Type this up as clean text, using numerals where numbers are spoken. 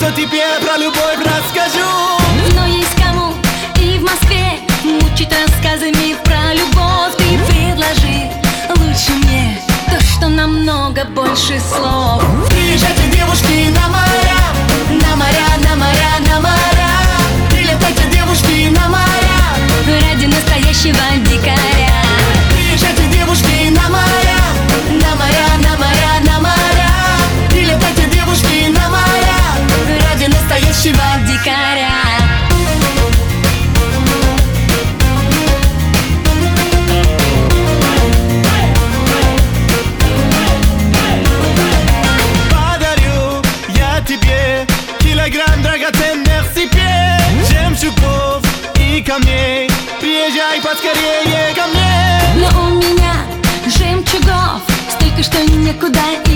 что тебе про любовь расскажу. Но есть кому и в Москве мучить рассказами про любовь. Ты предложи лучше мне то, что намного больше слов. Приезжайте, девушки, на моря, на моря, на моря, на моря. Прилетайте, девушки, на моря, ради настоящего дикаря. приезжайте, девушки, на моря, на моря, на моря, на моря. Прилетайте, девушки, на моря, ради настоящего Дикаря. Подарю я тебе килограмм драгоценных цепей, жемчугов и камней. Приезжай поскорее ко мне. Но у меня жемчугов столько, что некуда